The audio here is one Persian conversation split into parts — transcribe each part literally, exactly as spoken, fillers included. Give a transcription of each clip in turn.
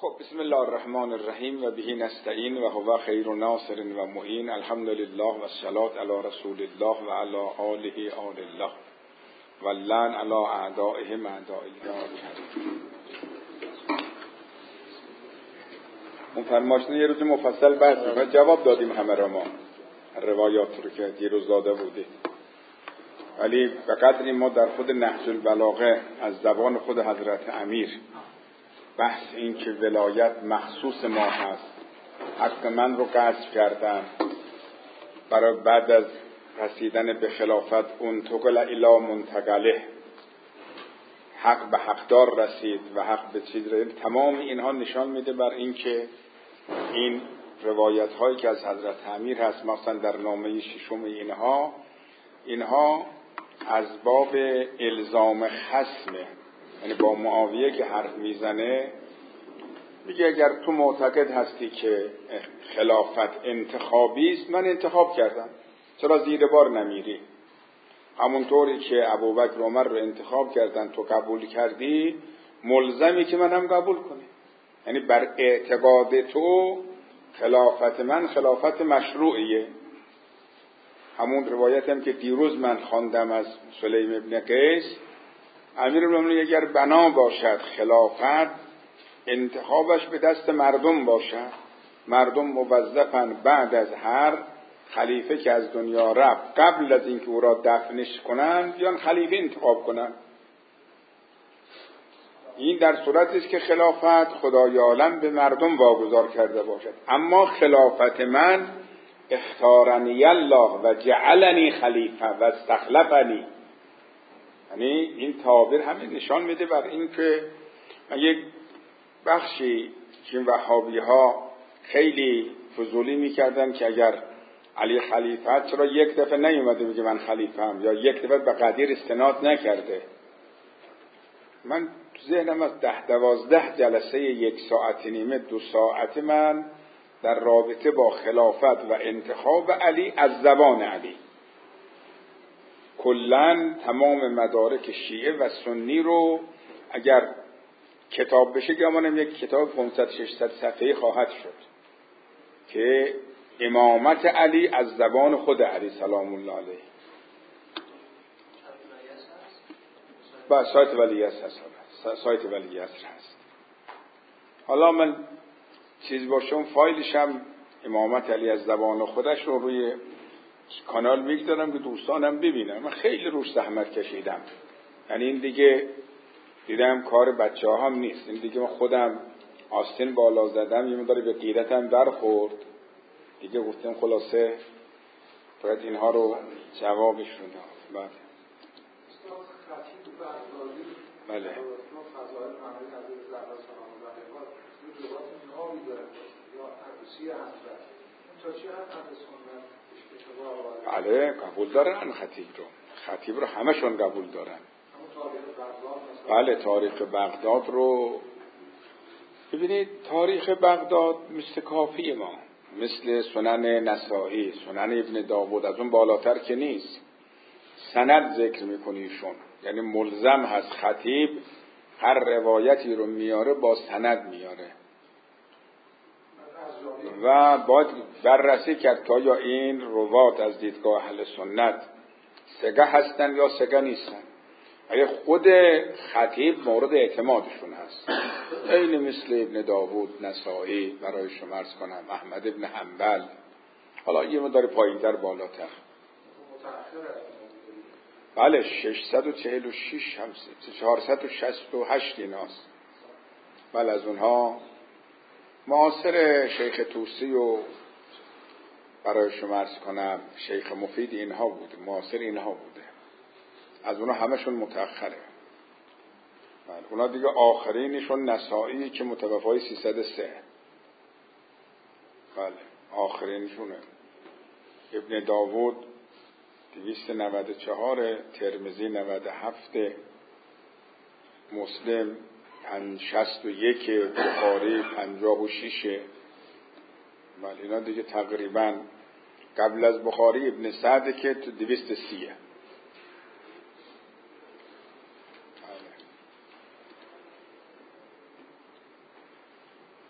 خب بسم الله الرحمن الرحیم و به نستعین و هو خیر ناصر و معین. الحمد لله و الصلاة علی رسول الله و علی آله آل الله و لعن علی اعدائهم اعداء الله. اون فرماشنه یه روز مفصل بحث و جواب دادیم همه را، ما روایات رو که دیروز داده بودیم، ولی به قدری ما در خود نهج البلاغه از زبان خود حضرت امیر بحث این که ولایت مخصوص ما هست، حق من رو غصب کردن، برای بعد از رسیدن به خلافت اون تقل الی منتقله، حق به حقدار رسید و حق به چیز رسید. تمام اینها نشان میده بر این که این روایت هایی که از حضرت امیر هست، مثلا در نامه ششم اینها اینها از باب الزام خصمه، یعنی با معاویه که حرف میزنه میگه اگر تو معتقد هستی که خلافت انتخابی است، من انتخاب کردم، چرا زیر بار نمیری؟ همونطوری که ابوبکر و عمر رو انتخاب کردن تو قبول کردی، ملزمی که من هم قبول کنی. یعنی بر اعتقاد تو خلافت من خلافت مشروعیه. همون روایت هم که دیروز من خواندم از سلیم ابن قیس، امیرالمومنین اگر بنا باشد خلافت انتخابش به دست مردم باشد، مردم موظفن بعد از هر خلیفه که از دنیا رفت قبل از اینکه او را دفنش کنن بیان خلیفه انتخاب کنن. این در صورتی است که خلافت خدای عالم به مردم واگذار کرده باشد. اما خلافت من اختارنی الله و جعلنی خلیفه و استخلفنی، یعنی این تعبیر همین نشان میده بر این که یک بخشی که وهابی ها خیلی فضولی میکردن که اگر علی خلیفه چرا یک دفعه نیومده بگه من خلیفه هم، یا یک دفعه به قدیر استناد نکرده. من تو ذهنم از ده دوازده جلسه یک ساعت نیمه دو ساعت من در رابطه با خلافت و انتخاب علی از زبان علی، کلن تمام مدارک شیعه و سنی رو اگر کتاب بشه گمانم یک کتاب پانصد ششصد صفحه‌ای خواهد شد که امامت علی از زبان خود علی سلام الله علیه. با سایت ولی یسر هست، سایت ولی یسر هست. حالا من چیز باشم فایلشم امامت علی از زبان خودش رو روی کانال میگذارم که دوستانم ببینم. من خیلی روش زحمت کشیدم، یعنی این دیگه دیدم کار بچه ها هم نیست، این دیگه من خودم آستین بالا زدم، یه مداری به غیرتم برخورد دیگه، گفتم خلاصه باید اینها رو جوابش رو داد. بله بله بله قبول دارن خطیب رو، خطیب رو همشون قبول دارن. بله تاریخ بغداد رو ببینید، تاریخ بغداد مثل کافی ما، مثل سنن نسائی، سنن ابن داود، از اون بالاتر که نیست. سند ذکر میکنیشون، یعنی ملزم هست خطیب هر روایتی رو میاره با سند میاره و باید بررسی کرد که آیا این روات از دیدگاه اهل سنت سگه هستن یا سگه نیستن. اگه خود خطیب مورد اعتمادشون هست، این مثل ابن داود، نسائی، برای شما عرض کنم احمد ابن حنبل، حالا یه مقدار پایین‌تر بالاتر. بله ششصد و چهل و شش هم چهارصد و شصت و هشت ایناست. بله از اونها معاصر شیخ طوسی و برای شما عرض کنم شیخ مفید اینها بوده، معاصر اینها بوده، از اونها همشون متأخره. بله اونا دیگه آخرینشون نسائی که متوفای سیصد و سه. بله آخرینشونه. ابن داود دویست و نود و چهار، ترمذی نود و هفت، مسلم شصت و یک، بخاری پنجاه و شش. بله اینا دیگه تقریبا قبل از بخاری ابن سعد که تو دویست و سیه.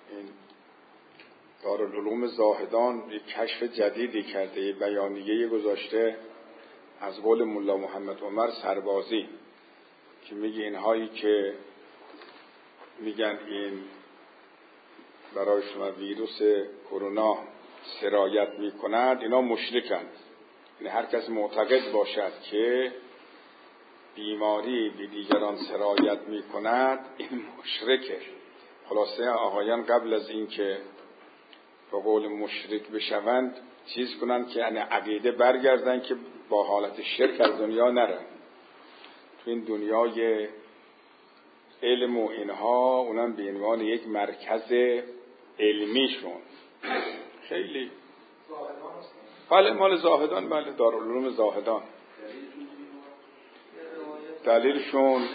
این دارالعلوم زاهدان یک کشف جدیدی کرده، یک بیانیه گذاشته از قول ملا محمد عمر سربازی که میگه اینهایی که میگن این برای شما ویروس کرونا سرایت میکند، اینا مشرکند. یعنی هر کس معتقد باشد که بیماری به دیگران سرایت میکند این مشرکه. خلاصه آقایان قبل از این که به قول مشرک بشوند چیز کنند که یعنی عقیده برگردن که با حالت شرک از دنیا نرن. تو این دنیای علم و اینها اونم به عنوان یک مرکز علمیشون خیلی بله مال زاهدان، بله دارالعلوم زاهدان. دلیلشون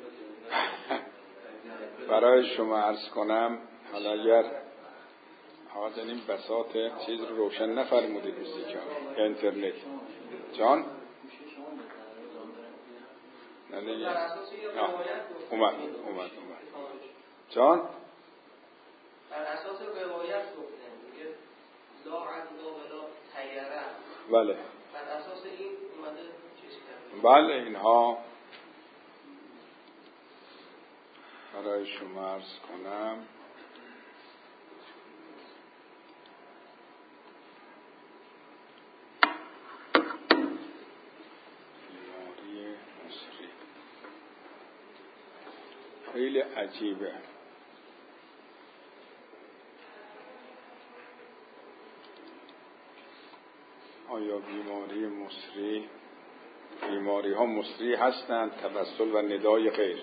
برای شما عرض کنم، حالا اگر حاضر این بساط چیز رو روشن نفرمودید موسیقی اینترنت جان نه نه اومد اومد اومد جان بر اساس روایت گفتن میگه لا عدو ولا طیره. بله بر اساس این اومده چیز کرده. بله اینها برای شما عرض کنم بیماری مصری خیلی عجیبه. آیا بیماری مصری، بیماری ها مصری هستند؟ توسل و ندای غیر.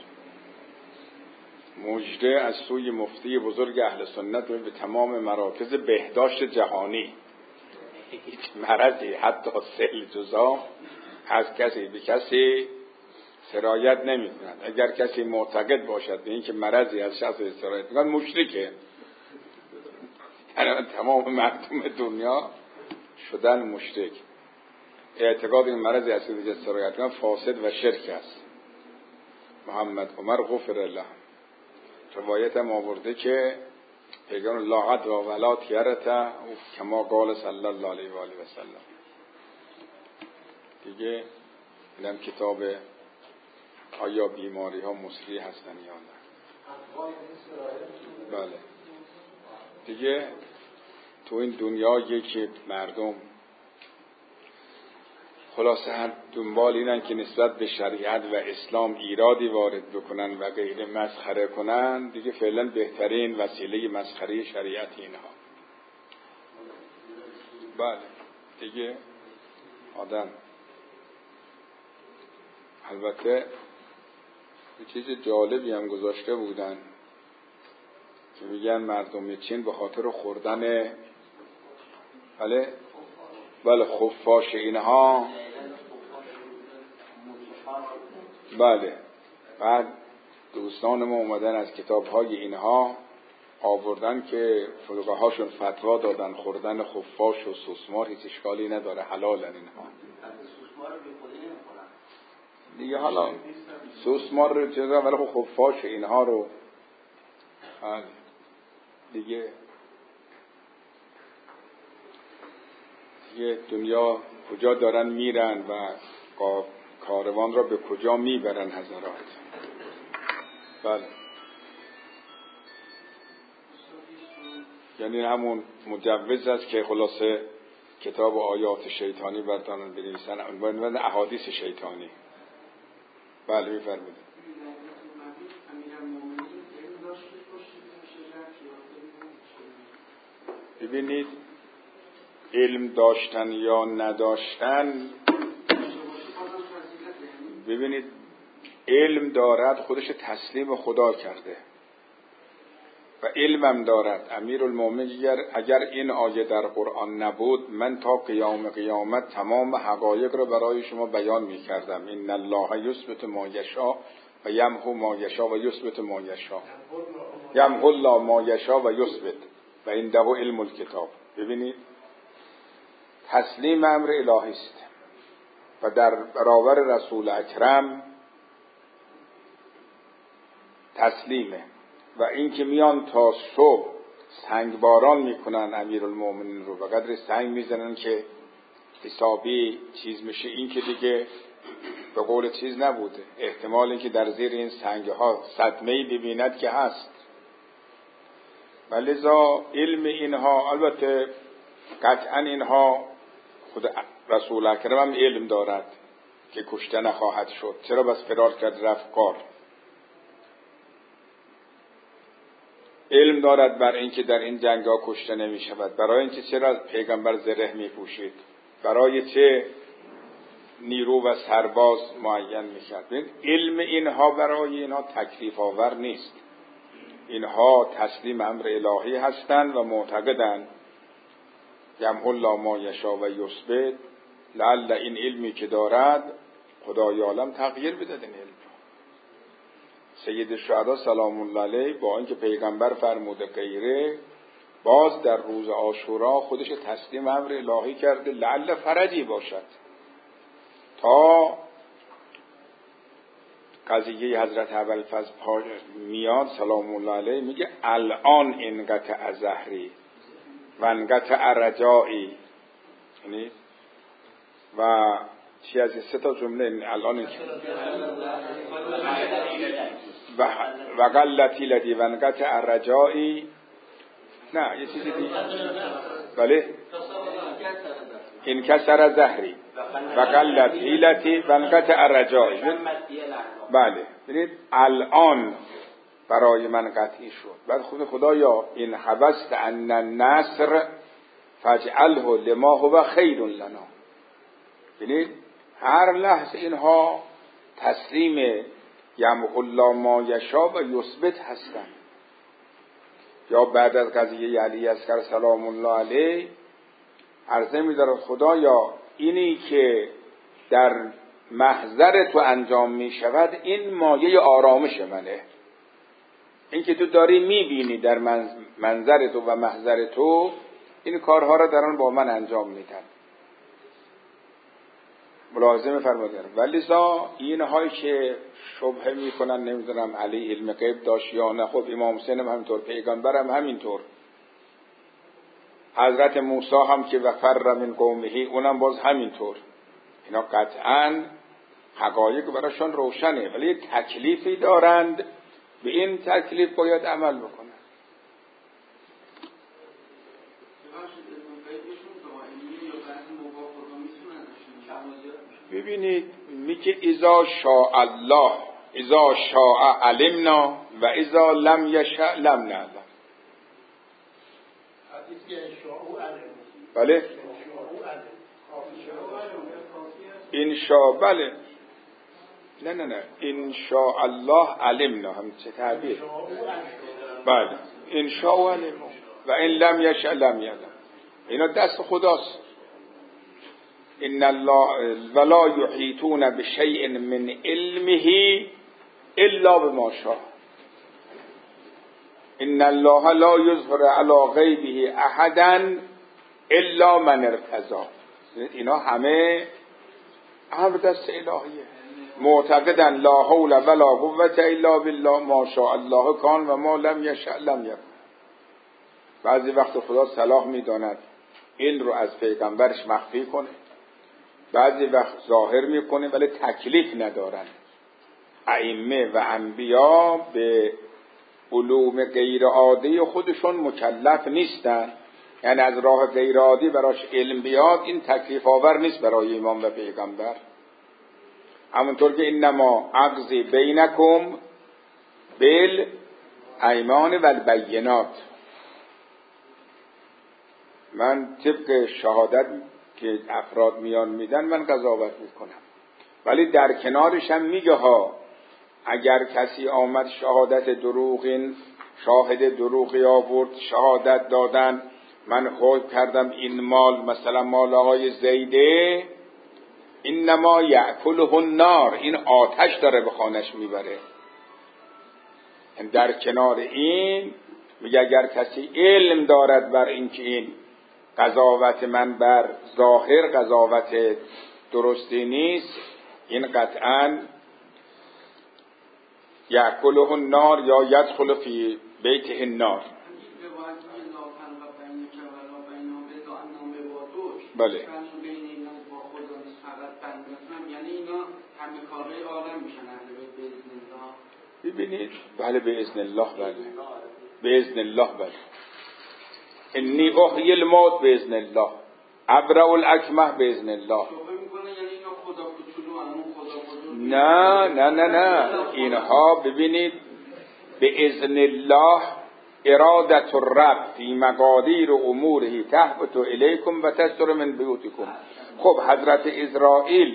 مژده از سوی مفتی بزرگ اهل سنت به تمام مراکز بهداشت جهانی. هیچ مرضی حتی سل جزام از کسی به کسی سرایت نمی کند. اگر کسی معتقد باشد به این که مرضی از شخص سرایت می کند مشرکه. تمام مردم دنیا شدن مشرک. اعتقاد این مرضی از کسی سرایت می کند فاسد و شرک است. محمد عمر غفر الله روایت هم آورده که پیغمبر لا عدو ولا طیره کما قال صلی الله علیه و آله و سلم. دیگه اینم کتاب آیا بیماری ها مصری هستن یا نه. بله دیگه تو این دنیایی که مردم خلاصه هر دنبال اینن که نسبت به شریعت و اسلام ایرادی وارد بکنن و غیر مسخره کنن، دیگه فعلا بهترین وسیله مسخره شریعت اینها. بله دیگه آدم البته یه چیز جالبی هم گذاشته بودن که میگن مردم چین به خاطر خوردن بله بله خفاش اینها بله بعد دوستان ما اومدن از کتاب‌های اینها آوردن که فقهاهاشون فتوا دادن خوردن خفاش و سوسمار هیچ اشکالی نداره، حلالن اینها. دیگه حالا سوسمار رو چرا ولی خفاش اینها رو بله دیگه دیگه دنیا کجا دارن میرن و کاروان را به کجا میبرن حضرات. بله یعنی همون مجوز است که خلاصه کتاب آیات شیطانی بردارن بنویسن عنوان احادیث شیطانی. بله میفرمایید. ببینید علم داشتن یا نداشتن، ببینید علم دارد خودش تسلیم خدا کرده و علمم دارد. امیرالمومنین اگر این آیه در قرآن نبود من تا قیام قیامت تمام حقایق را برای شما بیان می کردم. ان الله یثبت ما یشاء و یمحو ما یشاء و یثبت ما یشاء. یمحو الله ما یشاء و یثبت و عنده علم الکتاب. ببینید تسلیم امر الهی است و در برابر رسول اکرم تسلیمه و این که میان تا صبح سنگ باران میکنن امیرالمومنین رو و قدر سنگ میزنن که حسابی چیز میشه. این که دیگه به قول چیز نبوده، احتمال اینکه در زیر این سنگ ها صدمه‌ای ببیند که هست. ولذا علم اینها، البته قطعا اینها خود رسول اکرم هم علم دارد که کشته نخواهد شد، چرا بس فرار کرد رفت کار. علم دارد بر اینکه در این جنگ ها کشته نمی شود. برای اینکه چرا پیغمبر زره می پوشید، برای چه نیرو و سرباز معین می کرد. علم اینها برای اینها تکلیف آور نیست. اینها تسلیم امر الهی هستند و معتقدند یمحو الله ما یشاء و یثبت، لعل این علمی که دارد خدای عالم تغییر بده این علم. سید الشهدا سلام الله علیه با اینکه پیغمبر فرموده غیره، باز در روز عاشورا خودش تسلیم امر الهی کرده لعل فرجی باشد. تا قضیه حضرت ابوالفضل میاد سلام الله علیه میگه الان انقطع زهری و انقطع رجایی، یعنی و چی از سه تا جمله الان و و قلتی لدی و انقطع رجایی، نه یه چیزی دیگه، بله انکسر زهری و قلت حیلتی و انقطع رجایی. بله ببینید الان برای من قطعی شد. بعد خود خدایا این حبست ان النصر فاجعله لما هو خیر لنا. ببینید هر لحظه اینها تسلیم یمحو الله ما یشاء و یثبت هستند. یا بعد از قضیه علی اصغر سلام الله علیه عرضه می‌دارد خدایا اینی که در محضر تو انجام می شود این مایه آرامش منه. این که تو داری میبینی در منظر تو و محضر تو این کارها را دارن با من انجام میدن. ملاحظه می‌فرمایید. ولی‌زا اینهایی که شبهه میکنن نمیدونم علی علم غیب داشت یا نه، خب امام حسین هم همینطور، پیغمبر هم همینطور، حضرت موسی هم که وفر من قومه اونم باز همینطور. اینا قطعاً حقایق براشون روشنه، ولی تکلیفی دارند، به این تکلیف باید عمل بکنن. ببینید میگه اذا شاء الله اذا شاء علمنا و اذا لم یشاء لم نعلم. بله ان شاء، بله نه نه نه ان شاء الله علمنا، هم چه تعبیر، بله ان شاء علمنا و ان لم یشاء لم یعلم. اینا دست خداست. ان الله ولا یحیطون بشیء من علمه الا بما شاء. ان الله لا یظهر علی غیبه احدا الا من ارتضی. اینا همه امر دست الهیه. معتقدن لا حول ولا قوة الا بالله ما شاء الله کان و ما لم یشاء لم یکن. بعضی وقت خدا صلاح میداند این رو از پیغمبرش مخفی کنه، بعضی وقت ظاهر میکنه، ولی تکلیف ندارن. ائمه و انبیا به علوم غیر عادی خودشون مکلف نیستن، یعنی از راه غیر عادی براش علم بیاد این تکلیف آور نیست برای امام و پیغمبر. همونطور که انما اقضی بینکم بالایمان و البینات، من طبق شهادت که افراد میان میدن من قضاوت میکنم. ولی در کنارش هم میگه ها اگر کسی آمد شهادت دروغین، شاهد دروغی آورد، شهادت دادن من خوب کردم این مال مثلا مال آقای زیده، اینما یأکله النار، این آتش داره به خانش میبره. در کنار این میگه اگر کسی علم دارد بر این که این قضاوت من بر ظاهر قضاوت درستی نیست، این قطعاً یأکله النار یا یدخل فی بیته النار. بله. بین اینا با خدا نیست فقط بنده، یعنی اینا همه کارهای عالم میشن اهل بیت به اذن الله. ببینید بله به اذن الله، بله به اذن الله، بله انی احیی الموت به اذن الله، ابرأ الاکمه به اذن الله. شبه میکنه یعنی اینا خدا کوچولو همون خدا بزرگ. نه نه نه نه اینها ببینید به اذن الله ارادت الرب فی مقادیر اموره تهبط الیکم و تستر من بیوتکم. خب حضرت اسرائیل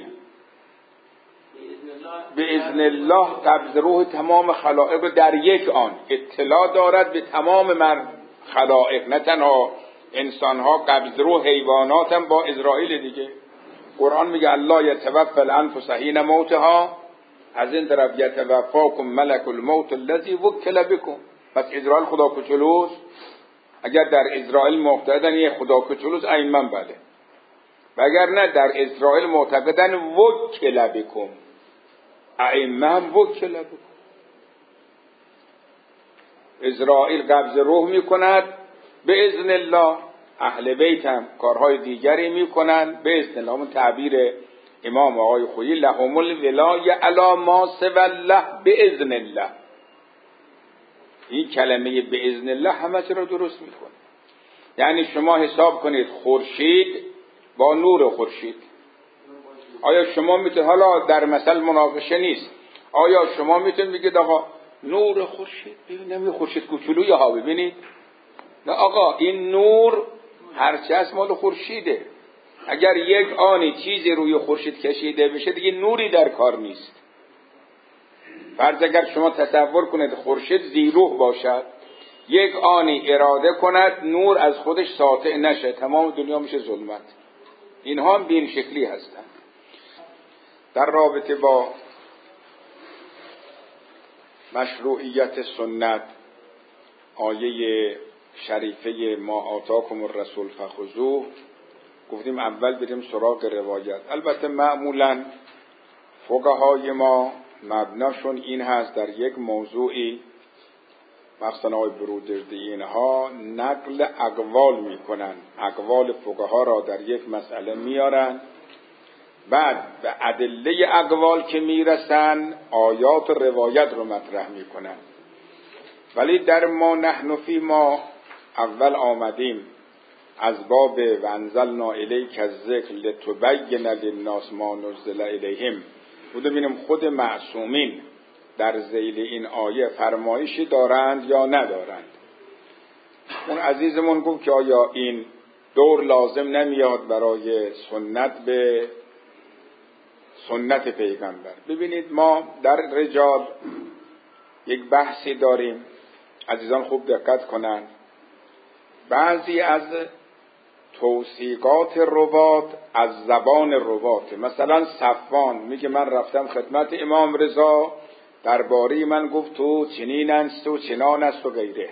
به اذن الله قبض روح تمام خلائق رو در یک آن اطلاع دارد به تمام من خلائق، نه تنها انسان ها، قبض روح حیوانات هم با اسرائیل دیگه. قرآن میگه الله یتوفی الانفس حین موتها، از این طرف یتوفاکم ملک الموت الذی وکل بکم. پس اسرائیل خدا کوچولوست؟ اگر در اسرائیل معتقدن یه خدا کوچولوست ایمن بله، و اگر نه در اسرائیل معتقدن وکل بکم، ایمن وکل بکم. اسرائیل قبض روح میکند به اذن الله، اهل بیت هم کارهای دیگری میکنن به اذن الله. من تعبیر امام آقای خویی لهم الولایه علی ما سوی الله به اذن الله، این کلمه به اذن الله همه چی رو درست میکنه. یعنی شما حساب کنید خورشید با نور خورشید، آیا شما میتونید، حالا در مثل مناقشه نیست، آیا شما میتونید بگید آقا نور خورشید، ببینم یه خورشید کوچولویی ها ببینید، نه آقا این نور هرچی از مال خورشیده. اگر یک آنی چیزی روی خورشید کشیده بشه دیگه نوری در کار نیست. فرض اگر شما تصور کنید خورشید زیروح باشد، یک آنی اراده کند نور از خودش ساطع نشه، تمام دنیا میشه ظلمت. اینها هم بین شکلی هستند. در رابطه با مشروعیت سنت، آیه شریفه ما آتاکم الرسول فخذوه، گفتیم اول بریم سراغ روایت. البته معمولا فقهای ما مبناشون این هست در یک موضوعی، مثلا آقای برودردی اینها نقل اقوال میکنن، اقوال فقها را در یک مسئله میارن، بعد به ادله اقوال که میرسن آیات و روایت رو مطرح میکنن. ولی در ما نحن فی ما اول آمدیم از باب و انزلنا الیک الذکر لتبین للناس ما نزل الیهم، بوده ببینیم خود معصومین در ذیل این آیه فرمایشی دارند یا ندارند. اون عزیزمون گفت که آیا این دور لازم نمیاد برای سنت به سنت پیغمبر. ببینید ما در رجال یک بحثی داریم، عزیزان خوب دقت کنند. بعضی از توثیقات روات از زبان روات، مثلا صفوان میگه من رفتم خدمت امام رضا، درباره من گفت تو چنین است و چنان است و غیره.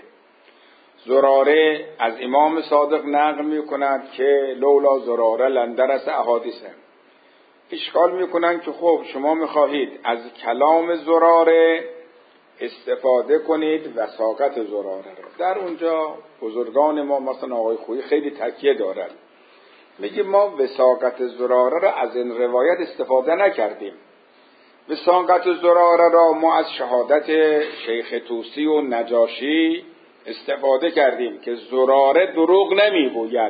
زراره از امام صادق نقل میکند که لولا زراره لندرس احادیثه. اشکال میکنن که خب شما میخواهید از کلام زراره استفاده کنید وثاقت زراره رو. در اونجا بزرگان ما مثلا آقای خویی خیلی تکیه دارن، میگه ما وثاقت زراره رو از این روایت استفاده نکردیم. وثاقت زراره را ما از شهادت شیخ طوسی و نجاشی استفاده کردیم که زراره دروغ نمیگوید.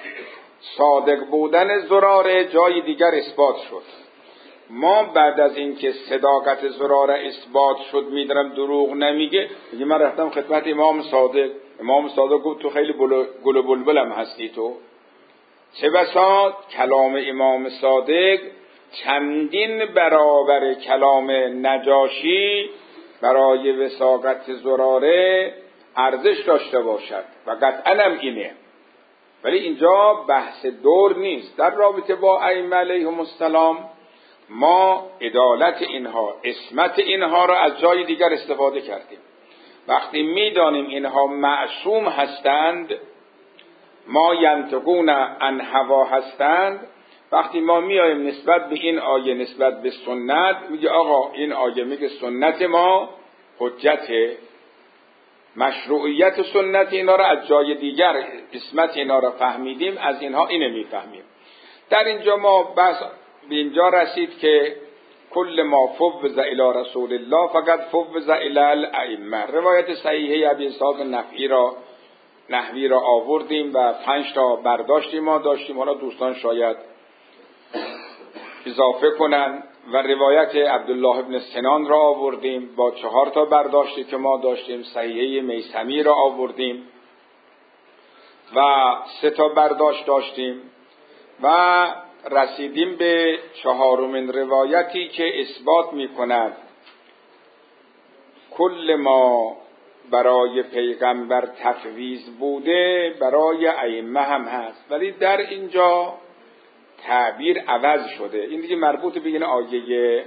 صادق بودن زراره جای دیگر اثبات شد. ما بعد از اینکه صداقت زراره اثبات شد میدارم دروغ نمیگه، میگه من رفتم خدمت امام صادق، امام صادق گفت تو خیلی گل و بلبلم هستی تو. چه بسا کلام امام صادق چندین برابر کلام نجاشی برای وثاقت زراره ارزش داشته باشد و قطعاً هم اینه. ولی اینجا بحث دور نیست. در رابطه با ائمه علیهم السلام ما عدالت اینها، عصمت اینها را از جای دیگر استفاده کردیم. وقتی میدانیم اینها معصوم هستند، ما ینطقون عن هوا هستند، وقتی ما میایم نسبت به این آیه نسبت به سنت میگه آقا این آیه میگه سنت ما حجته، مشروعیت سنت اینا را از جای دیگر، عصمت اینا را فهمیدیم، از اینها اینه میفهمیم. در اینجا ما بس به اینجا رسید که کل ما فوض الی رسول الله فقط فوض الی الائمه. روایت صحیحه ابی اسحاق نحوی را نحوی را آوردیم و پنج تا برداشتی ما داشتیم، حالا دوستان شاید اضافه کنن، و روایت عبدالله ابن سنان را آوردیم با چهار تا برداشتی که ما داشتیم، صحیحه میثمی را آوردیم و سه تا برداشت داشتیم و رسیدیم به چهارمین روایتی که اثبات می کند کل ما برای پیغمبر تفویض بوده برای ائمه هم هست، ولی در اینجا تعبیر عوض شده. این دیگه مربوط به این آیه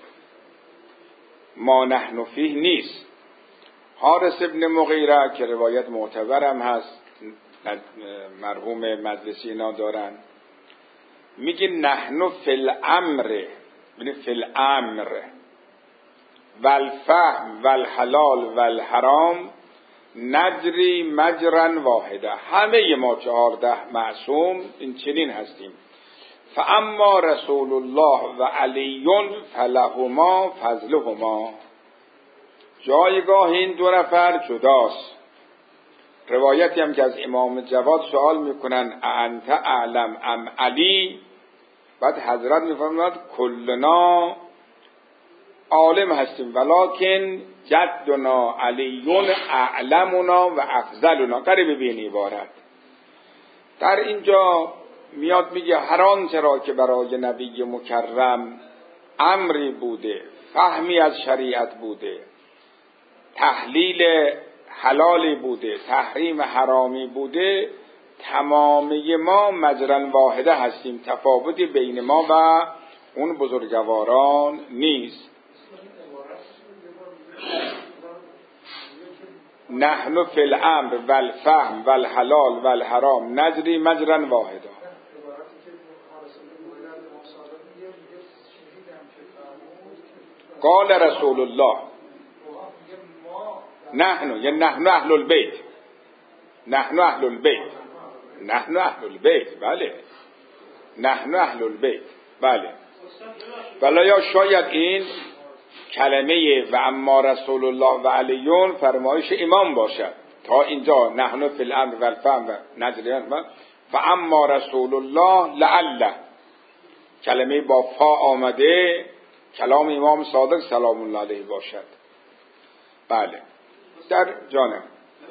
ما نحن فیه نیست. حارث ابن مغیره که روایت معتبرم هست، مرحوم مجلسی اینا دارن، میگه نحن فی الامر، یعنی فی الامر والفهم والحلال والحرام نجری مجرا واحده. همه ما چهارده معصوم این چنین هستیم. فاما رسول الله و علی فلهما فضلهما. جایگاه این دو نفر جداست. روایتی هم که از امام جواد سوال میکنن انت اعلم ام علی، بعد حضرت میفرماید کلنا عالم هستیم ولکن جدنا علی اعلمنا و افضلنا. قریب به این عبارت در اینجا میاد میگه هر آنچه را که برای نبی مکرم امری بوده، فهمی از شریعت بوده، تحلیل حلالی بوده، تحریم حرامی بوده، تمامی ما مجرا واحده هستیم، تفاوتی بین ما و اون بزرگواران نیست. نحن فی الامر والفهم والحلال والحرام نجری مجرا واحدا. قال رسول الله نحن، یعنی نحن اهل البیت، نحن اهل البیت، نحن اهل البیت، بله نحن اهل البیت، بله. بله یا شاید این کلمه و اما رسول الله و علیون فرمایش امام باشد. تا اینجا نحن فی الامر و الفهم و نجریان و اما رسول الله لعله، کلمه با فا آمده کلام امام صادق سلام الله علیه باشد. بله در جانم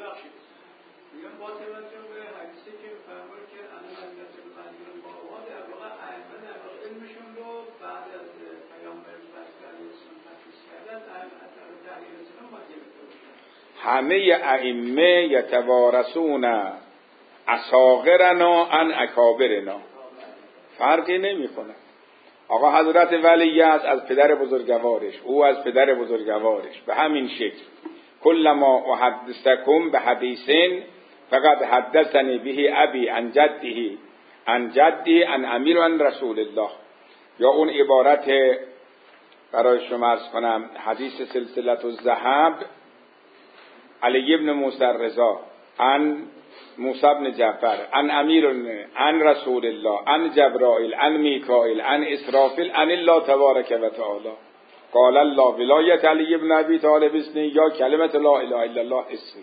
همه ائمه یتوارثون اصاغرنا عن اکابرنا، فرقی نمی کنه. آقا حضرت ولیعصر از پدر بزرگوارش، او از پدر بزرگوارش، به همین شکل کلما احدثکم به حدیثین فقد حدثنی به ابی عن جده عن جدی عن امیر و عن رسول الله. یا اون عبارت برای شما عرض کنم، حدیث سلسله الذهب علی ابن موسی رضا عن موسی بن جعفر عن امیر عن رسول الله عن جبرائیل عن میکائیل عن اسرافیل عن الله تبارک و تعالی قال الله ولایت علی ابن ابی طالب اسمی یا کلمت لا اله الا الله اسمی.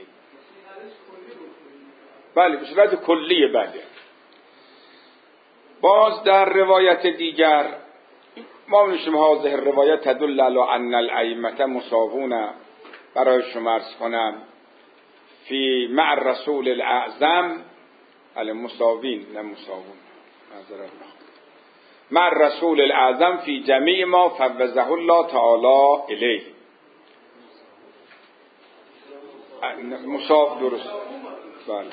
بله به صورت کلیه. بله باز در روایت دیگر ما میشیم هذه روایت تدل علی ان الائمه مساوون، برای شما عرض کنم فی مع الرسول الاعظم علی مساوین نه مساوون معذرت مع الرسول الاعظم فی جمیع ما فوضه الله تعالی الیه. مساو درست. بله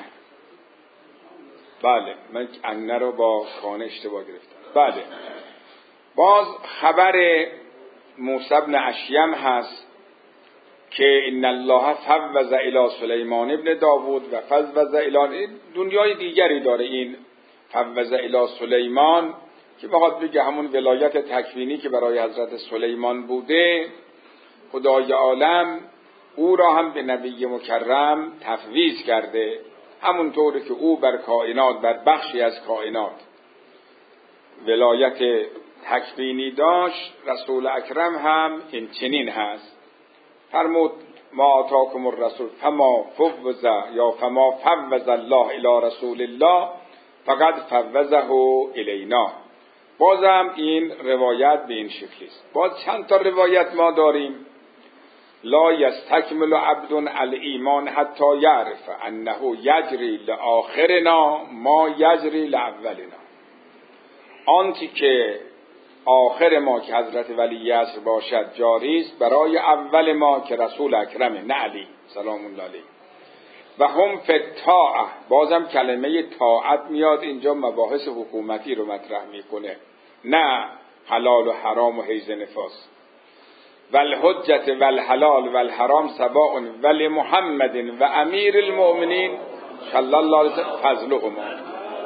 بله من انه رو با خانه اشتباه گرفتم. بله باز خبر موسی بن اشیم هست که ان الله فوض الی سلیمان ابن داوود و فوض الی، دنیای دیگری داره این فوض الی سلیمان که بخواد بگه همون ولایت تکوینی که برای حضرت سلیمان بوده، خدای عالم او را هم به نبی مکرم تفویض کرده، همونطوری که او بر کائنات، بر بخشی از کائنات ولایت تکوینی داشت، رسول اکرم هم این چنین هست. فرمود ما آتاکم الرسول فما فوض یا فما فوض الله الی رسول الله فقد فوضه الینا. بازم این روایت به این شکلی است. باز چند تا روایت ما داریم. لا یستکمل عبد الایمان حتی یعرف انه یجری لآخرنا ما یجری لاولنا. آنتی که آخر ما که حضرت ولی عصر باشد جاری است برای اول ما که رسول اکرمه، نه علی سلام الله علیه. و هم فی الطاعه، بازم کلمه طاعت میاد اینجا، مباحث حکومتی رو مطرح میکنه، نه حلال و حرام و حیز نفاس. والحجت والحلال والحرام سواء ولی محمد و امیر المؤمنین صلی الله علیه وسلم فضلهما.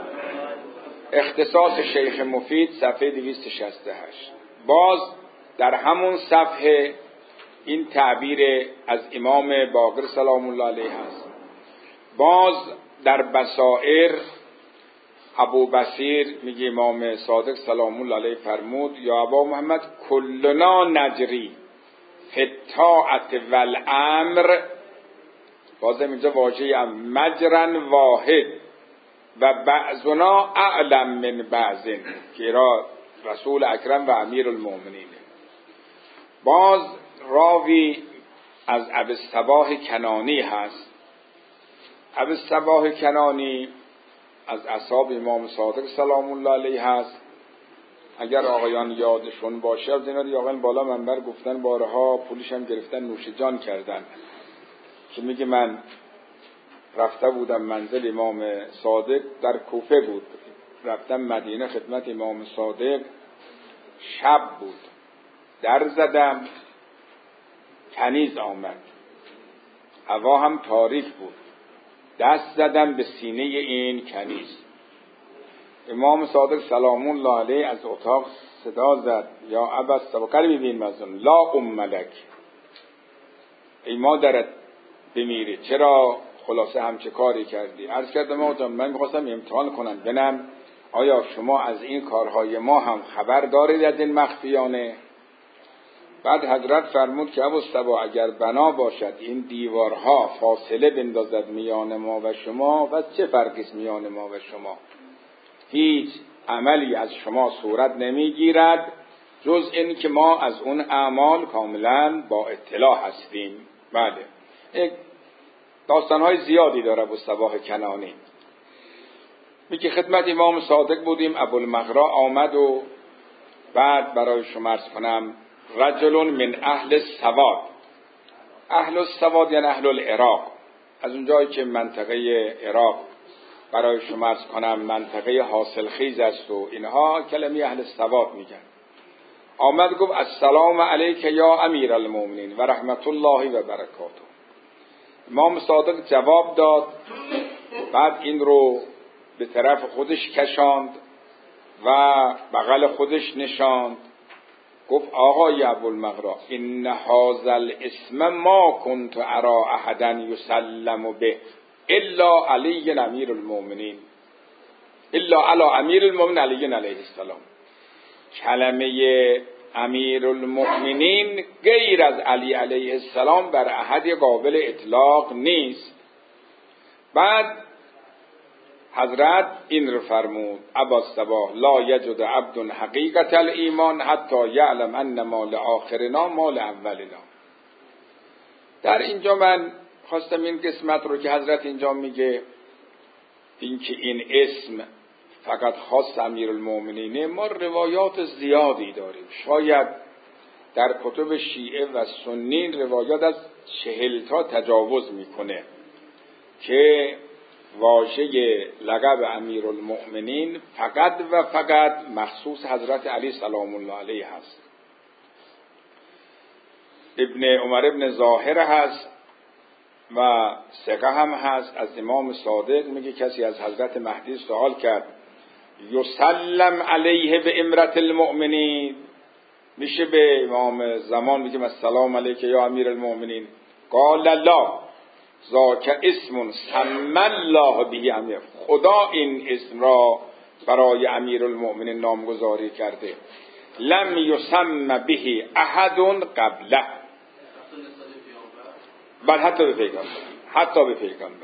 اختصاص شیخ مفید صفحه دویست و شصت و هشت. باز در همون صفحه این تعبیر از امام باقر سلام الله علیه هست. باز در بصائر ابو بصیر میگه امام صادق سلام الله علیه فرمود یا ابا محمد کلنا نجری فی الطاعة والامر. بازم اینجا واژه مجرن واحد و بعضنا اعلم من بعضن که را رسول اکرم و امیر المؤمنین. باز راوی از ابی الصباح کنانی هست. ابی الصباح کنانی از اصحاب امام صادق سلام الله علیه هست. اگر آقایان یادشون باشه، از اینا آقایان بالا منبر گفتن بارها، پولیش هم گرفتن نوش جان کردن، که میگه من رفته بودم منزل امام صادق، در کوفه بود، رفتم مدینه خدمت امام صادق، شب بود، در زدم، کنیز آمد، هوا هم تاریک بود، دست زدم به سینه این کنیز. امام صادق سلام الله علیه از اتاق صدا زد یا ابا الصباح میبین مزون لا ام لک، ای مادرت بمیری، چرا خلاصه همچه کاری کردی؟ عرض کردم آقا جان من میخواستم امتحان کنم ببینم آیا شما از این کارهای ما هم خبر دارید از این مخفیانه؟ بعد حضرت فرمود که ابو الصباح اگر بنا باشد این دیوارها فاصله بندازد میان ما و شما، و چه فرقی است میان ما و شما؟ هیچ عملی از شما صورت نمیگیرد جز این که ما از اون اعمال کاملا با اطلاع هستیم. بله، یک داستانهای زیادی داره ابو الصباح کنانی. میگه خدمت امام صادق بودیم، ابوالمغرا آمد و بعد برای شما عرض کنم رجل من اهل السواد. اهل السواد یعنی اهل العراق، از اونجایی که منطقه عراق برای شما عرض کنم منطقه حاصل خیز است و اینها کلمه اهل السواد میگن. آمد گفت السلام علیک یا امیر المؤمنین و رحمت الله و برکاته. امام صادق جواب داد، بعد این رو به طرف خودش کشاند و بغل خودش نشاند، گفت آقای ابوالمغرا ان هذا الاسم ما كنت ارى احدا يسلم به الا علی امیر المؤمنین الا علی امیر المؤمنین علی علیه السلام. کلمه امیر المؤمنین غیر از علی علیه السلام بر احد قابل اطلاق نیست. بعد حضرت این رو فرمود ابا الصباح لا یجد عبد حقیقت الایمان حتی یعلم ان ما لآخرنا ما لاولنا. در اینجا من خواستم این قسمت رو که حضرت اینجا میگه این که این اسم فقط خاص امیرالمؤمنینه، ما روایات زیادی داریم، شاید در کتب شیعه و سنی روایات از چهل تا تجاوز میکنه که واژه لقب امیرالمؤمنین فقط و فقط مخصوص حضرت علی سلام الله علیه هست. ابن عمر ابن ظاهر هست و ثقه هم هست از امام صادق، میگه کسی از حضرت مهدی سوال کرد یسلم علیه به امرت المؤمنین، میشه به امام زمان میگه السلام علیک یا امیر المؤمنین؟ قال لا ذاک اسم سمى الله به امیر، خدا این اسم را برای امیرالمؤمنین نامگذاری کرده. لم یسم به احد قبله، بل حتی به پیغمبر، حتی به پیغمبر.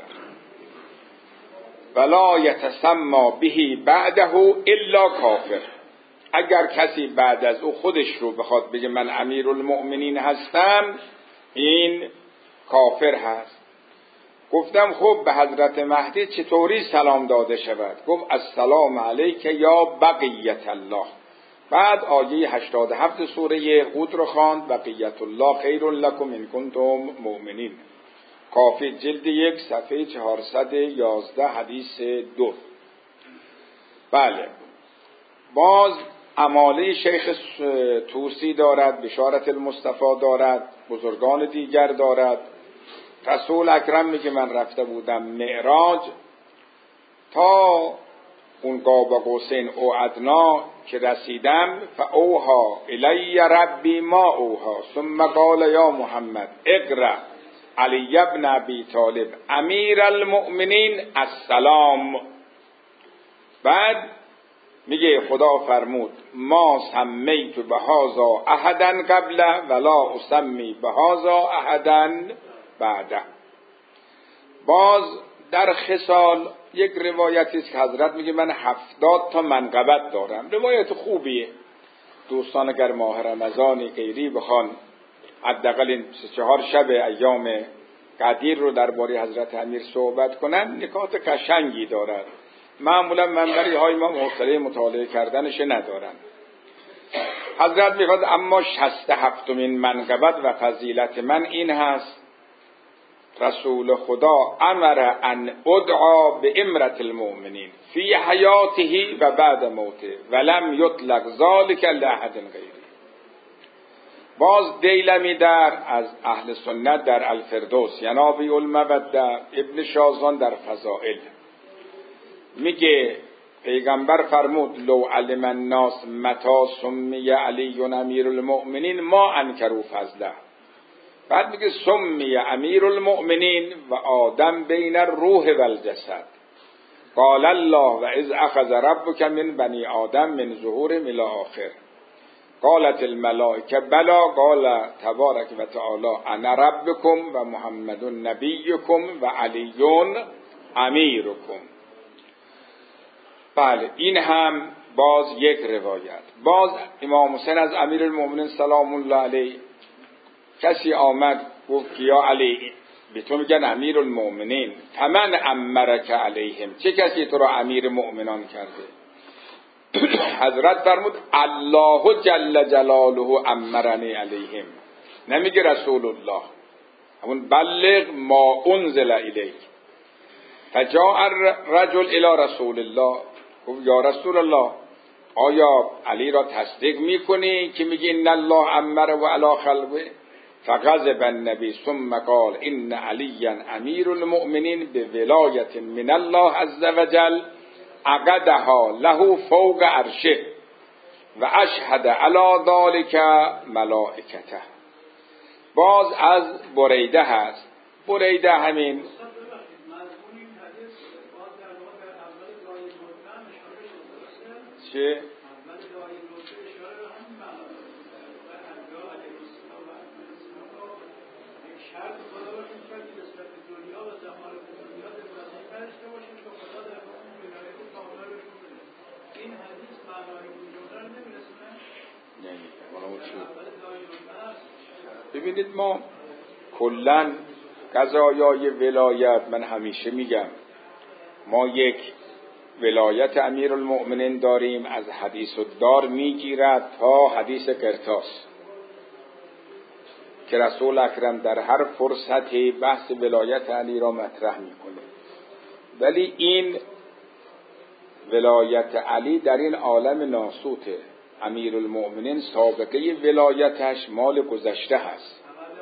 ولا یتسمى به بعده الا کافر. اگر کسی بعد از او خودش رو بخواد بگه من امیرالمؤمنین هستم، این کافر هست. گفتم خب به حضرت مهدی چطوری سلام داده شود؟ گفت السلام علیک یا بقیت الله. بعد آیه هشتاد و هفت سوره هود رو خواند، بقیت الله خیر لکم ان کنتم مؤمنین. کافی جلد یک صفحه چهارصد و یازده حدیث دو. بله، باز اماله شیخ توسی دارد، بشارت المصطفی دارد، بزرگان دیگر دارد. رسول اکرم میگه من رفته بودم معراج تا اون قاب قوسین او ادنا که رسیدم، فاوها الی ربی ما اوها ثم قال یا محمد اقرأ علی ابن ابی طالب امیر المؤمنین السلام. بعد میگه خدا فرمود ما سمیت بهذا احدا قبل ولا اسمی بهذا احدا بعده. باز در خصال یک روایتی است که حضرت میگه من هفتاد تا منقبت دارم. روایت خوبیه. دوستان اگر ماه رمضانی غیری بخوان حداقل این سه چهار شب ایام قدیر رو درباره حضرت امیر صحبت کنن، نکات قشنگی دارد. معمولا منبری های ما حوصله مطالعه کردنش ندارن. حضرت میخواد اما شصت و هفتمین منقبت و فضیلت من این هست: رسول خدا امر ان ادعا به امرت المؤمنین فی حیاته و بعد موته ولم یطلق ذلک لاحد غیره. باز دیلمی در از اهل سنت در الفردوس، ینابی الموده، ابن شازان در فضائل میگه پیغمبر فرمود لو علم الناس متی سمی علی امیر المؤمنین ما انکروا فضله. بعد میگه سمی امیر المؤمنین و آدم بین الروح و الجسد. قال الله و اذ اخذ ربک من بنی آدم من ظهورهم الی آخر. قالت الملائکه بلا قال تبارک و تعالی انا ربکم و محمد نبیکم و علی امیرکم. بله، این هم باز یک روایت. باز امام حسین از امیرالمؤمنین سلام الله علیه کسی آمد گفت یا علی، به تو میگن امیرالمؤمنین، فمن امرک علیهم، چه کسی تو را امیر مؤمنان کرده؟ حضرت فرمود الله جل جلاله امرنی علیهم. نمیگه رسول الله، همون بلغ ما انزل الیک. فجاء الرجل الی رسول الله، گفت یا رسول الله آیا علی را تصدیق میکنی که میگی ان الله امر و علی خلقه؟ فغضب النبی ثم قال ان علی امیر المؤمنین بولایت من الله عز وجل عقدها له فوق عرشه و اشهد علی ذلک ملائکته. باز از بریده هست. بریده همین چه؟ ببینید ما کلن قضایای ولایت، من همیشه میگم ما یک ولایت امیرالمؤمنین داریم از حدیث الدار میگیرد تا حدیث قرطاس که رسول اکرم در هر فرصتی بحث ولایت علی را مطرح میکنه. ولی این ولایت علی در این عالم ناسوته. امیرالمؤمنین سابقه ولایتش مال گذشته هست.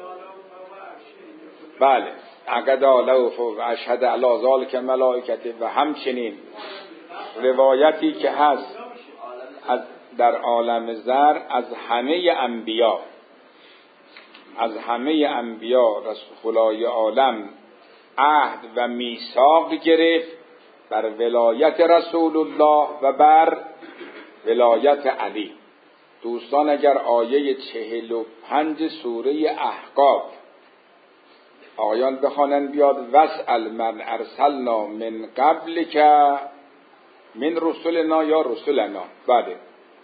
بله، عقد علی و اشهد علی ذلک ملائکته. و همچنین روایتی که هست از در عالم زر از همه انبیا از همه انبیا رسول خدای عالم عهد و میثاق گرفت، بر ولایت رسول الله و بر ولایت علی. دوستان اگر آیه چهل و پنج سوره احقاف آیان بخوانند بیاد وسأل من ارسلنا من قبل که من رسولنا یا رسولنا، بله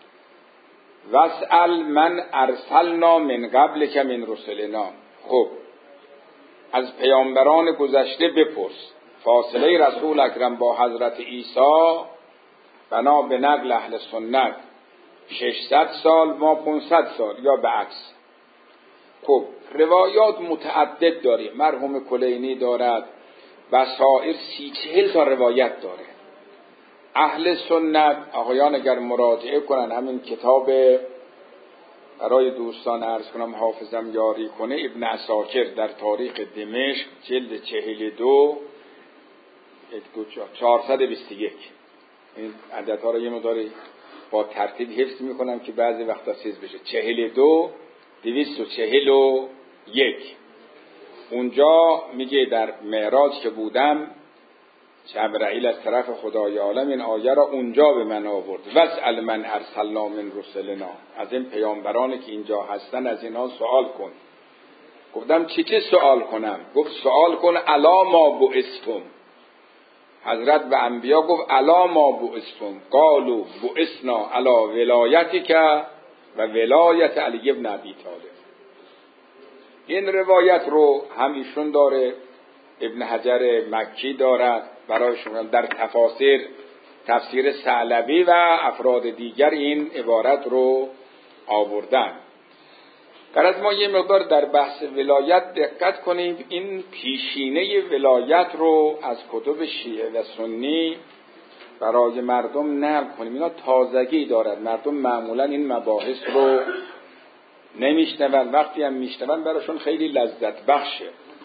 وسأل من ارسلنا من قبل که من رسولنا. خب از پیامبران گذشته بپرس. فاصله رسول اکرم با حضرت عیسی بنا به نقل اهل سنت ششصد سال ما پانصد سال یا به عکس. خب روایات متعدد داریم، مرحوم کلینی دارد، بصائر سی چهل تا روایت داره. اهل سنت آقایان اگر مراجعه کنن همین کتاب برای دوستان عرض کنم حافظم یاری کنه، ابن عساکر در تاریخ دمشق جلد چهل دو چهارصد و بیست و یک، این عددها رو یه مقداری با ترتیب حفظ میکنم که بعضی وقتا چیز بشه. چهل دو دویست و چهل و یک اونجا میگه در معراج که بودم جبرائیل از طرف خدای عالم این آیه را اونجا به من آورد وسأل من ارسلنا من رسلنا، از این پیامبرانی که اینجا هستن از اینها سوال کن. گفتم چی چی سوال کنم؟ گفت سوال کن الا ما بعثتم. حضرت به انبیا گفت الا ما بعثتم قالوا بعثنا علی ولایتک و ولایت علی ابن ابی طالب. این روایت رو هم ایشون داره، ابن حجر مکی دارد برای شما در تفاسیر تفسیر ثعلبی و افراد دیگر این عبارت رو آوردن. غرض ما یه مقدار در بحث ولایت دقت کنیم. این پیشینه ولایت رو از کتب شیعه و سنی برای مردم نقل کنیم. اینا تازگی دارد، مردم معمولا این مباحث رو نمیشنون، وقتی هم میشنون براشون خیلی لذت بخشه.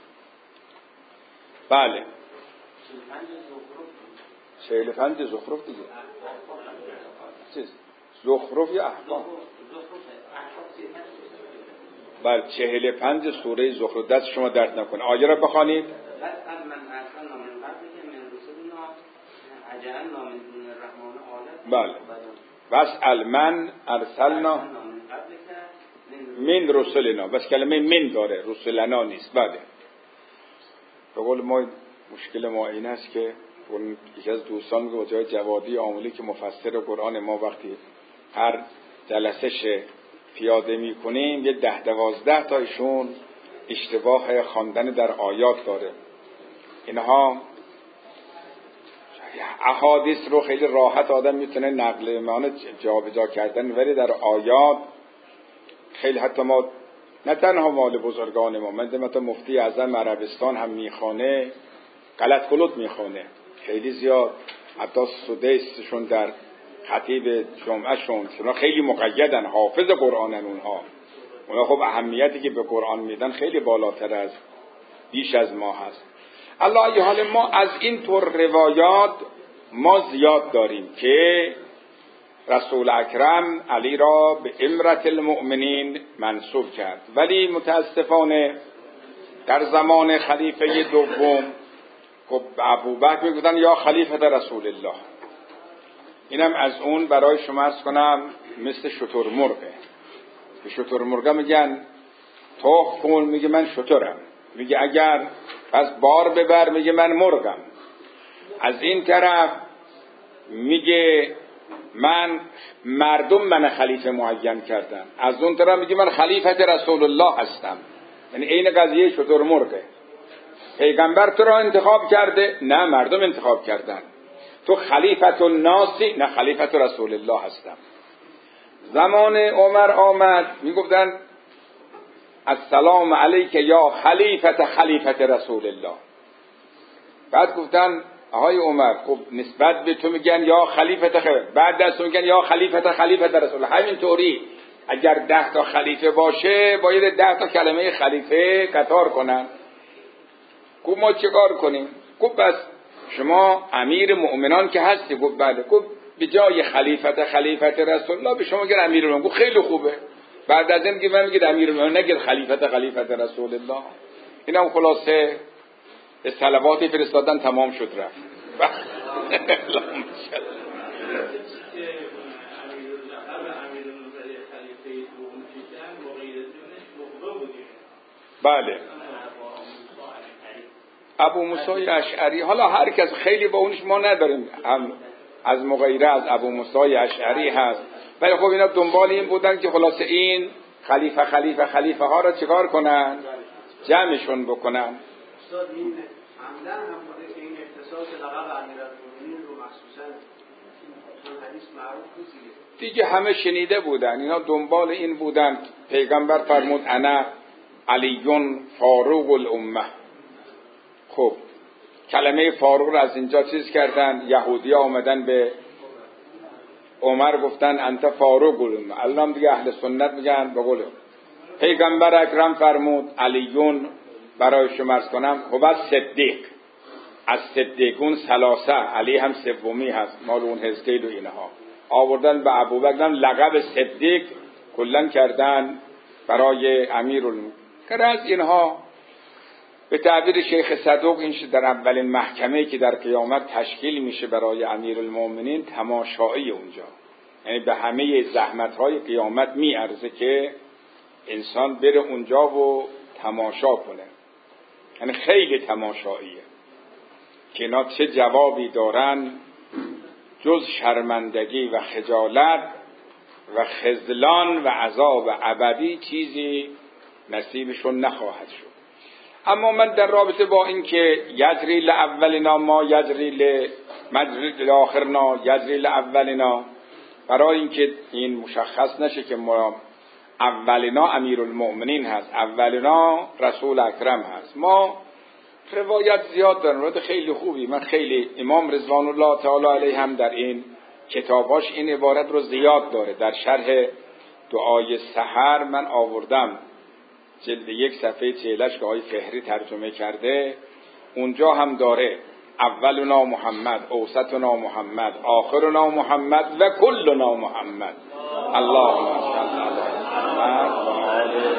بله چهل پنج زخرف دیگه چیز زخرف یا احکام؟ بله چهل پنج سوره زخرف. دست شما درد نکنه. آیه را بخوانید. بله وسأل من ارسلنا من رسولنا، بس کلمه من داره رسولنا نیست. بله به قول ما مشکل ما این است که اون یکی از دوستان میگه با جای جوادی عاملی که مفسر قرآن ما وقتی هر جلسه پیاده میکنیم یه ده دوازده تایشون اشتباه خواندن در آیات داره. اینها احادیث رو خیلی راحت آدم میتونه نقل معنی جابجا کردن، ولی در آیات خیلی حتی ما نه تنها مال بزرگان ما، من مثلا مفتی اعظم عربستان هم میخونه غلط غلط میخونه خیلی زیاد، حتی سدیسشون در خطیب جمعهشون اونا خیلی مقیدن، حافظ قرآنن اونها اونا خب اهمیتی که به قرآن میدن خیلی بالاتر از بیش از ما هست. الله حال ما از این طور روایات ما زیاد داریم که رسول اکرم علی را به امرت المؤمنین منصوب کرد، ولی متاسفانه در زمان خلیفه دوم خب ابوبکر میگفتن یا خلیفه رسول الله. اینم از اون برای شما عرض کنم مثل شترمرغه. به شترمرغا میگن توخ کن، میگه من شترم، میگه اگر پس بار ببر، میگه من مرغم. از این طرف میگه من مردم من خلیفه معین کردن، از اون طرف میگه من خلیفت رسول الله هستم. یعنی این قضیه شترمرغه. پیغمبر تو را انتخاب کرده؟ نه مردم انتخاب کردن. تو خلیفت الناسی؟ نه خلیفت رسول الله هستم. زمان عمر آمد میگفتن السلام علیک یا خلیفت خلیفت رسول الله. بعد گفتن آقای عمر خب نسبت به تو میگن یا خلیفت خلیفت، بعد دست میگن یا خلیفت خلیفت رسول الله. همین طوری اگر ده تا خلیفه باشه باید ده تا کلمه خلیفه قطار کنن. گفت ما چه کار کنیم؟ گفت بس شما امیر مؤمنان که هستی. گفت بله. گفت به جای خلیفت خلیفت رسول الله به شما میگن امیر مؤمنان. گفت خیلی خوبه. بعد از این که من میگید امیر مؤمنان نگید خلیفت خلیفت رسول الله. اینم خلاصه صلواتی فرستادن تمام شد رفت. بله ابو موسی اشعری، حالا هر کس خیلی با اونش ما نداریم، هم از مغیره از ابو موسی اشعری هست، ولی خب اینا دنبال این بودن که خلاصه این خلیفه خلیفه خلیفه ها را چیکار کنن؟ جمعشون بکنن. استاد این عمدن هم بوده که این اختصاص لقب امیرالمومنین رو مخصوصا چون حدیث معروف نیست دیگه همه شنیده بودن، اینا دنبال این بودن. پیغمبر فرمود انا علیون فاروق الامه. خب کلمه فاروق رو از اینجا چیز کردن، یهودی ها آمدن به عمر گفتن انت فاروق الامه. الان دیگه اهل سنت میگن به قول پیغمبر اکرم فرمود علیون برای شما عرض کنم هو صدیق، از صدیقون ثلاثه، علی هم سومی هست، مال اون حزقیل و اینها آوردن به ابوبکر لقب صدیق کلن کردن برای امیرالمومنین. که از اینها به تعبیر شیخ صدوق این در اولین محکمه‌ای که در قیامت تشکیل میشه برای امیرالمومنین تماشایی اونجا، یعنی به همه زحمت‌های قیامت میارزه که انسان بره اونجا و تماشا کنه، یعنی خیلی تماشاییه که اینا چه جوابی دارن جز شرمندگی و خجالت و خذلان و عذاب ابدی چیزی نصیبشون نخواهد شد. اما من در رابطه با این که یجری لاولنا ما یجری لآخرنا یجری لاولنا، برای اینکه این مشخص نشه که ما اولنا امیرالمؤمنین هست، اولنا رسول اکرم هست، ما روایت زیاد دارن، روایت خیلی خوبی. من خیلی امام رضوان الله تعالی علیه هم در این کتاباش این عبارت رو زیاد داره. در شرح دعای سحر من آوردم جلد یک صفحه چهلش که آقای فهری ترجمه کرده، اونجا هم داره اولنا محمد، اوسطنا محمد، آخرنا محمد و کلنا محمد. اللهم صل علی محمد و آل.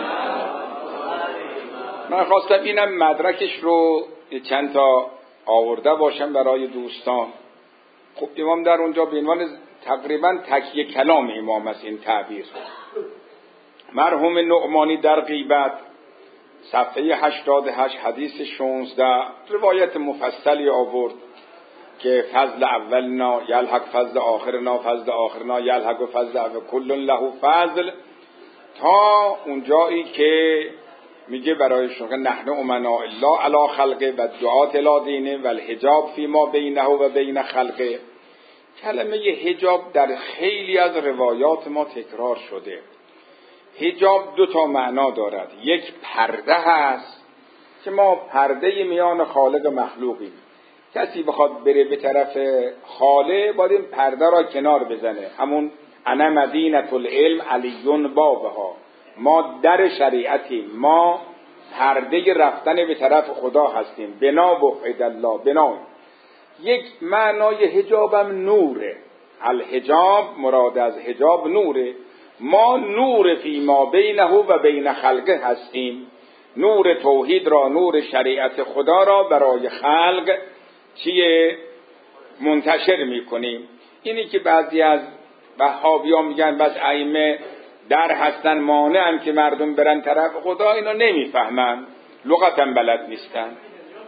من خواستم اینم مدرکش رو چند تا آورده باشم برای دوستان. خب امام در اونجا به عنوان تقریبا تکیه کلام امام است این تعبیر. مرحوم نعمانی در غیبت صفحه هشتاد و هشت حدیث شانزده روایت مفصلی آورد که فضل اولنا یلحق فضل آخرنا، فضل آخرنا یلحق فضل اول، کل له فضل، تا اونجایی که میگه برای شما نحن امنا الله علی خلقه و دعات الی دینه و الحجاب فی ما بینه و بین خلقه. کلمه حجاب در خیلی از روایات ما تکرار شده. حجاب دو تا معنا دارد، یک پرده هست که ما پرده میان خالق و مخلوقیم، کسی بخواد بره به طرف خالق باید این پرده را کنار بزنه، همون انا مدینة العلم علیون بابها، ما در شریعتیم، ما پرده رفتن به طرف خدا هستیم، بنا بقید الله بنا. یک معنای حجابم نوره، الحجاب مراد از حجاب نوره، ما نور فی ما بینه و بین خلقه هستیم، نور توحید را، نور شریعت خدا را برای خلق چیه منتشر میکنیم. اینی که بعضی از وهابیان میگن بس ائمه در هستن مانعن که مردم برن طرف خدا، اینا نمیفهمن، لغتم بلد نیستن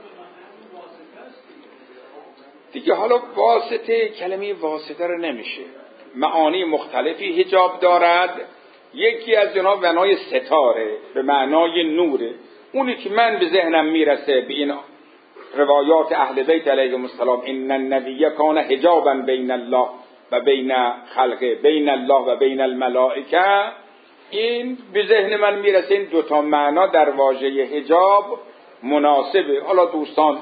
دیگه. حالا واسطه، کلمه واسطه رو نمیشه، معانی مختلفی حجاب دارد. یکی از جناب معنای ستاره به معنای نوره، اونی که من به ذهنم میرسه به این روایات اهل بیت علیهم السلام ان النبی کان حجابا بین الله و بین خلقه، بین الله و بین الملائکه، این به ذهن من میرسه. این دوتا معنا در واژه حجاب مناسبه. حالا دوستان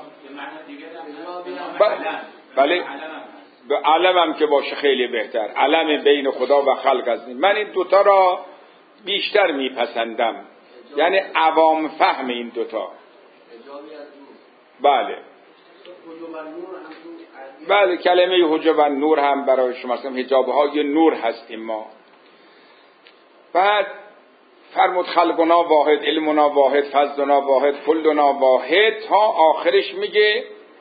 بله به علم هم که باشه خیلی بهتر، علم بین خدا و خلق است. من این دوتا را بیشتر میپسندم، یعنی عوام فهم این دوتا. بله بله کلمه حجاب نور هم برای شما هستم، حجاب های نور هستیم ما. بعد فرمود خلقنا واحد، علمنا واحد، فضلنا واحد، کلنا واحد، تا آخرش میگه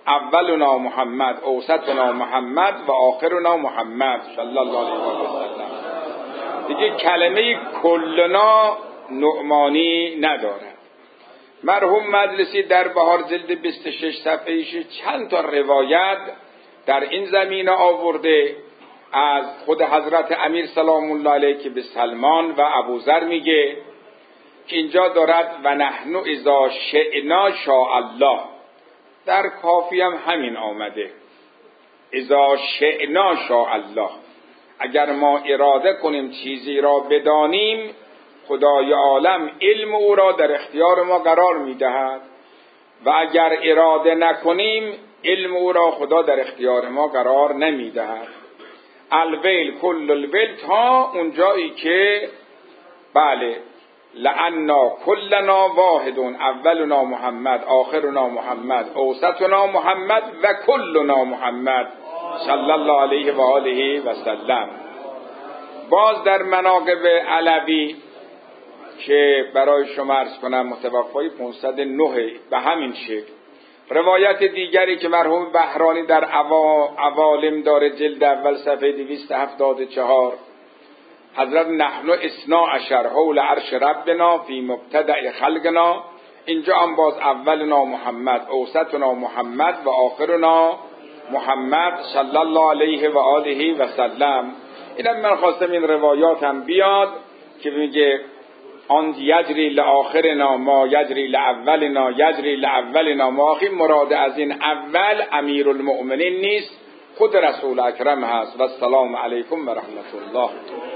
اولنا محمد، اوسطنا محمد و آخرنا محمد صلی الله علیه و سلم. دیگه کلمه کلنا نعمانی ندارد. مرحوم مجلسی در بهار جلد بیست و شش صفحه‌ایش چند تا روایت در این زمینه آورده از خود حضرت امیر سلام الله علیه که به سلمان و ابوذر میگه که اینجا دارد و نحن اذا شئنا شاء الله. در کافی هم همین آمده، اذا شئنا شاء الله. اگر ما اراده کنیم چیزی را بدانیم، خدای عالم علم او را در اختیار ما قرار میدهد و اگر اراده نکنیم علم او را خدا در اختیار ما قرار نمیدهد. الویل کل الویل تا اونجایی که بله لعنا کلنا واحد، اولنا محمد، آخرنا محمد، اوسطنا محمد و کلنا محمد صلی الله علیه و آله و سلم. باز در مناقب علوی که برای شما عرض کنم متوفای پانصد و نه به همین شکل، روایت دیگری که مرحوم بهرانی در عوا... عوالم داره جلد اول صفحه دویست و هفتاد و چهار، حضرت نحن اثنا عشر حول عرش ربنا فی مبتدأ خلقنا، اینجا هم باز اولنا محمد، اوسطنا محمد و آخرنا محمد صلی الله علیه و آله و سلم. اینم من خواستم این روایات هم بیاد که میگه آن یجری لآخرنا ما یجری لأولنا یجری لأولنا ما. آخی مراد از این اول امیر المؤمنین نیست، خود رسول اکرم هست. و السلام علیکم و رحمت الله.